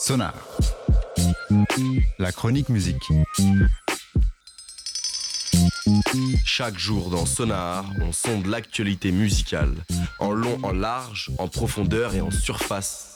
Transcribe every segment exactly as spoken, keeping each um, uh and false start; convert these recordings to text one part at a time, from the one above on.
Sonar. La chronique musique. Chaque jour dans Sonar, on sonde l'actualité musicale, en long, en large, en profondeur et en surface.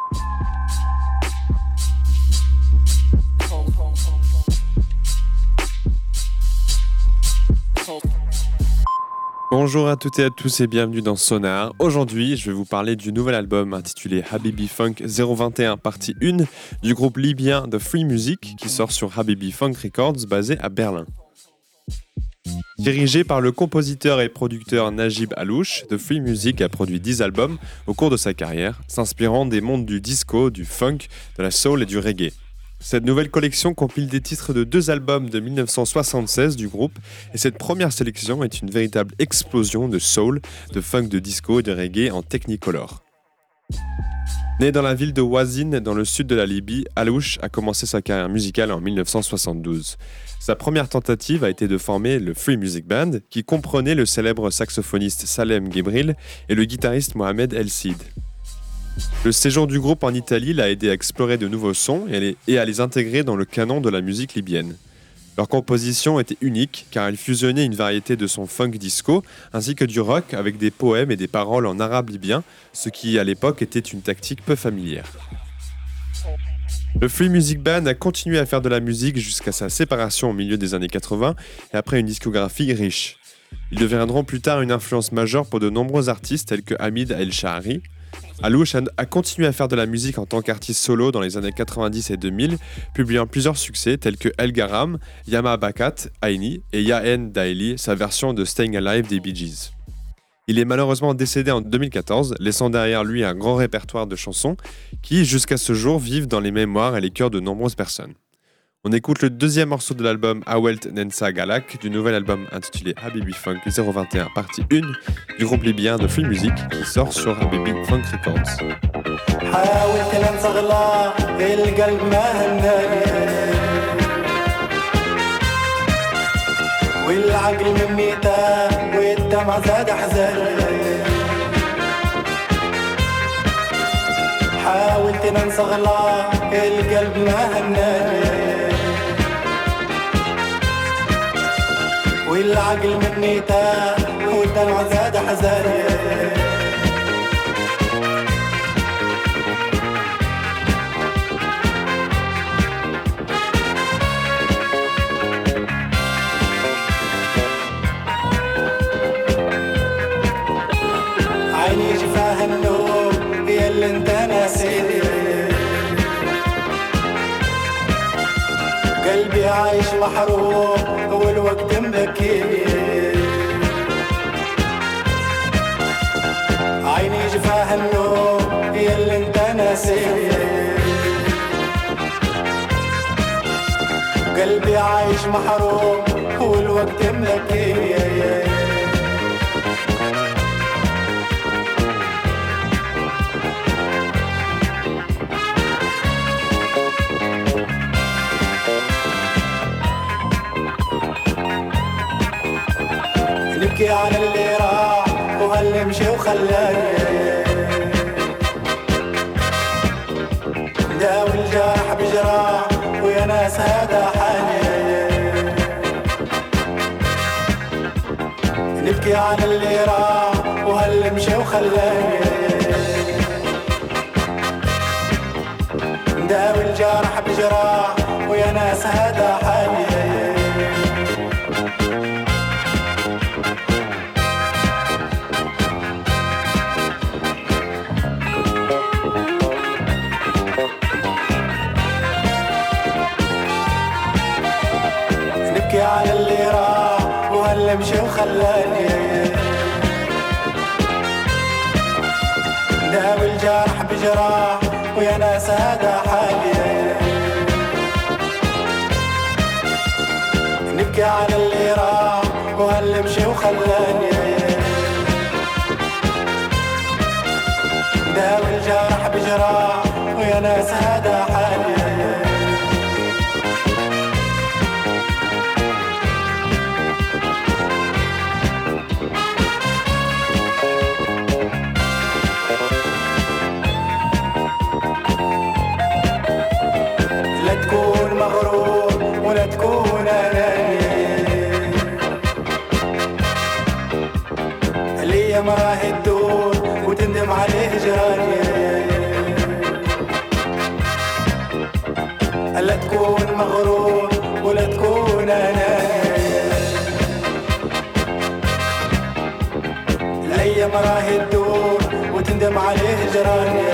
Bonjour à toutes et à tous et bienvenue dans Sonar. Aujourd'hui, je vais vous parler du nouvel album intitulé Habibi Funk zéro vingt et un partie un du groupe libyen The Free Music qui sort sur Habibi Funk Records basé à Berlin. Dirigé par le compositeur et producteur Najib Allouche, The Free Music a produit dix albums au cours de sa carrière, s'inspirant des mondes du disco, du funk, de la soul et du reggae. Cette nouvelle collection compile des titres de deux albums de dix-neuf cent soixante-seize du groupe et cette première sélection est une véritable explosion de soul, de funk, de disco et de reggae en technicolor. Né dans la ville de Ouazine, dans le sud de la Libye, Allouche a commencé sa carrière musicale en dix-neuf cent soixante-douze. Sa première tentative a été de former le Free Music Band, qui comprenait le célèbre saxophoniste Salem Gebril et le guitariste Mohamed El Cid. Le séjour du groupe en Italie l'a aidé à explorer de nouveaux sons et à les intégrer dans le canon de la musique libyenne. Leur composition était unique car elle fusionnait une variété de sons funk disco ainsi que du rock avec des poèmes et des paroles en arabe libyen, ce qui à l'époque était une tactique peu familière. Le Free Music Band a continué à faire de la musique jusqu'à sa séparation au milieu des années quatre-vingts et après une discographie riche. Ils deviendront plus tard une influence majeure pour de nombreux artistes tels que Hamid El-Shahari. Allouche a continué à faire de la musique en tant qu'artiste solo dans les années quatre-vingt-dix et deux mille, publiant plusieurs succès tels que El Garam, Yama Bakat, Aini et Yaen Daeli, sa version de Staying Alive des Bee Gees. Il est malheureusement décédé en deux mille quatorze, laissant derrière lui un grand répertoire de chansons qui, jusqu'à ce jour, vivent dans les mémoires et les cœurs de nombreuses personnes. On écoute le deuxième morceau de l'album Awelt Nensa Galak du nouvel album intitulé Habibi Funk zéro vingt et un partie un du groupe libyen de Free Music qui sort sur Habibi Funk Records. حاولت ننسى غلا القلب ما هناني والعقل مني تاه والدمع زاد حزاني عيني شفاها النوم يا اللي انت ناسيني قلبي عايش محروم والوقت مبكيني عيني جفاها النوم يا اللي انت ناسيني قلبي عايش محروم والوقت مبكيني نبكي على اللي راح وهاللي مشي وخلاني داوي الجرح بجراح ويا ناس هذا حالي نبكي على اللي راح وهاللي مشي وخلاني داوي الجرح بجراح ويا ناس هذا حالي على اللي راح وهاللي مشي وخلاني داوي الجرح بجراح ويا ناس هذا حالي نبكي على اللي راح وهاللي مشي وخلاني داوي الجرح بجراح ويا ناس هذا حالي الايام راهي تدور وتندم عليه جراني لا تكون مغرور ولا تكون اناني الايام راهي تدور وتندم عليه جراني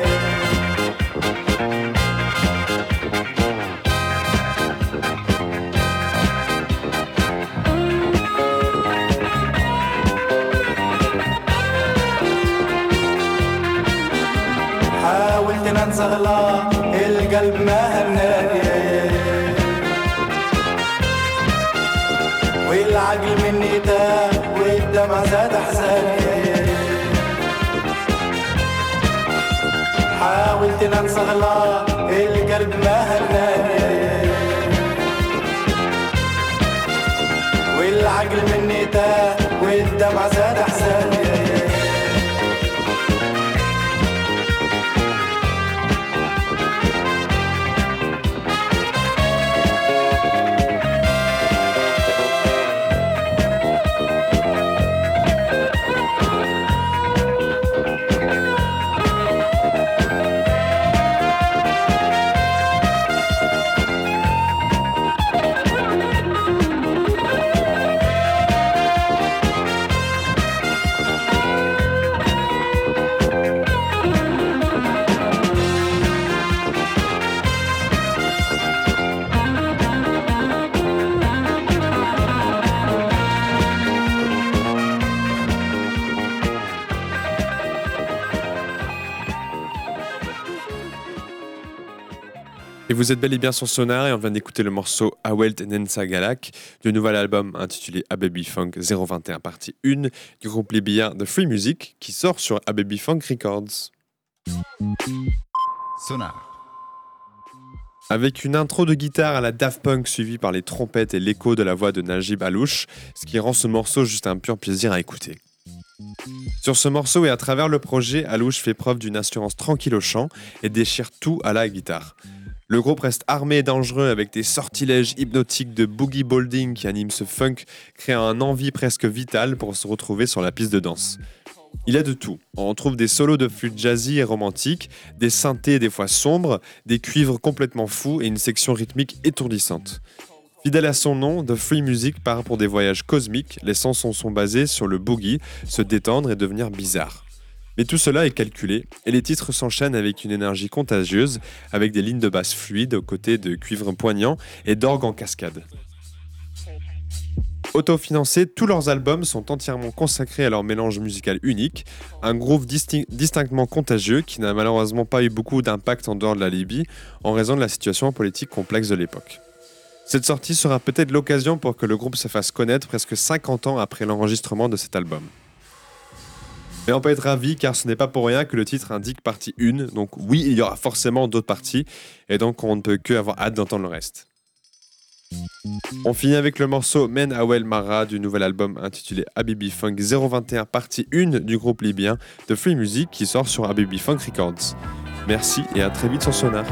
حاولت ننسى غلا القلب ما هناني والعقل مني تاه والدمع زاد احزاني حاولت ننسى غلا القلب ما هناني والعقل مني تاه والدمع زاد احزاني Et vous êtes bel et bien sur Sonar et on vient d'écouter le morceau Awelt Nensa Galak du nouvel album intitulé A Baby Funk zéro vingt et un partie un du groupe libyen The Free Music qui sort sur A Baby Funk Records. Sonar. Avec une intro de guitare à la Daft Punk suivie par les trompettes et l'écho de la voix de Najib Alouche, ce qui rend ce morceau juste un pur plaisir à écouter. Sur ce morceau et à travers le projet, Alouche fait preuve d'une assurance tranquille au chant et déchire tout à la guitare. Le groupe reste armé et dangereux avec des sortilèges hypnotiques de boogie bolding qui animent ce funk, créant un envie presque vitale pour se retrouver sur la piste de danse. Il y a de tout. On retrouve des solos de flûte jazzy et romantiques, des synthés des fois sombres, des cuivres complètement fous et une section rythmique étourdissante. Fidèle à son nom, The Free Music part pour des voyages cosmiques, laissant son son basé sur le boogie se détendre et devenir bizarre. Mais tout cela est calculé, et les titres s'enchaînent avec une énergie contagieuse, avec des lignes de basse fluides aux côtés de cuivres poignants et d'orgues en cascade. Autofinancés, tous leurs albums sont entièrement consacrés à leur mélange musical unique, un groove distin- distinctement contagieux qui n'a malheureusement pas eu beaucoup d'impact en dehors de la Libye, en raison de la situation politique complexe de l'époque. Cette sortie sera peut-être l'occasion pour que le groupe se fasse connaître presque cinquante ans après l'enregistrement de cet album. Mais on peut être ravi car ce n'est pas pour rien que le titre indique partie un, donc oui, il y aura forcément d'autres parties, et donc on ne peut que avoir hâte d'entendre le reste. On finit avec le morceau Men Awel Mara du nouvel album intitulé A Baby Funk zéro vingt et un partie un du groupe libyen The Free Music qui sort sur A Baby Funk Records. Merci et à très vite sur Sonar.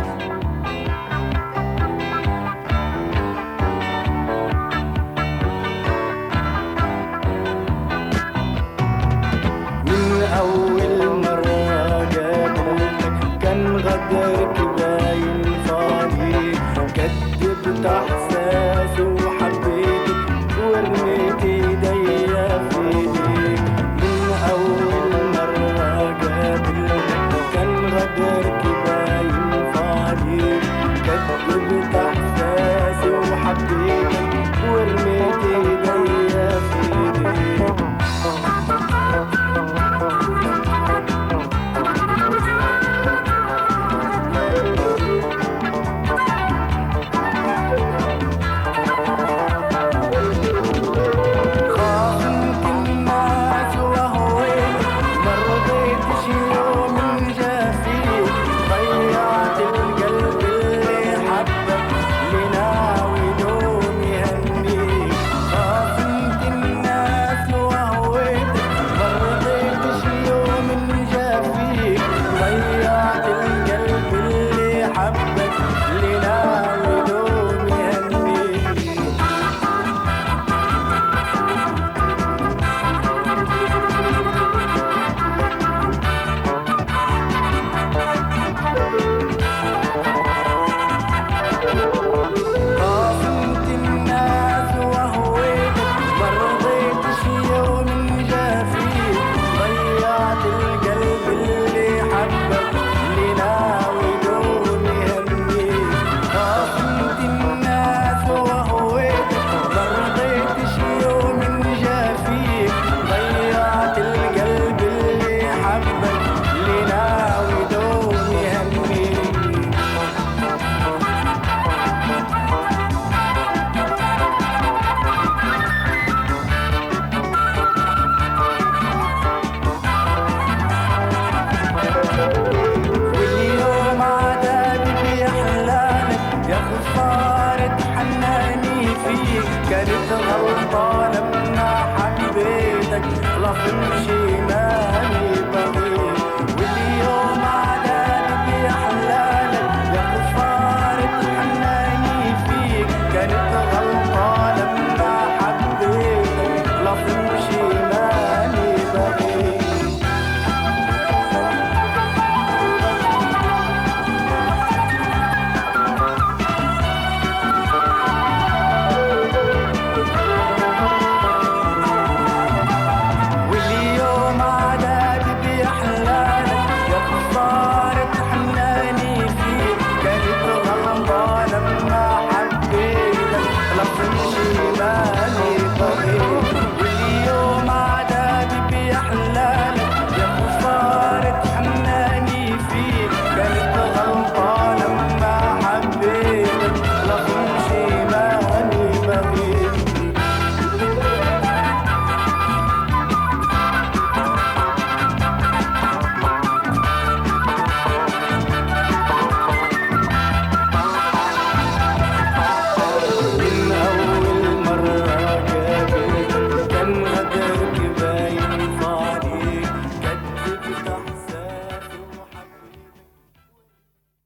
احساس وحبيتك ورميت ايديا في ايديك من اول مره قابلتك كان غدرك باين في عليك كدبت احساسي وحبيتك ورميت ايديا في ايديك نعرف نمشي